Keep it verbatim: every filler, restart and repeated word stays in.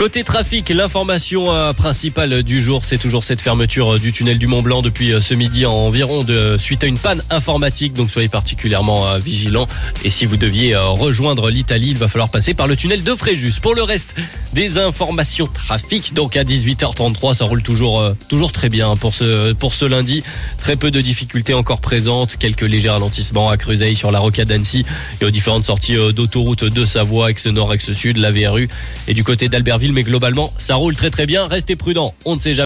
Côté trafic, l'information euh, principale du jour, c'est toujours cette fermeture euh, du tunnel du Mont Blanc depuis euh, ce midi en environ de, suite à une panne informatique. Donc soyez particulièrement euh, vigilants. Et si vous deviez euh, rejoindre l'Italie, il va falloir passer par le tunnel de Fréjus. Pour le reste des informations trafic, donc à dix-huit heures trente-trois, ça roule toujours, euh, toujours très bien pour ce, pour ce lundi. Très peu de difficultés encore présentes. Quelques légers ralentissements à Creuseuil sur la rocade d'Annecy et aux différentes sorties euh, d'autoroute de Savoie, Aix-Nord, Aix-Sud, la V R U et du côté d'Albertville. Mais globalement, ça roule très très bien. Restez prudents. On ne sait jamais.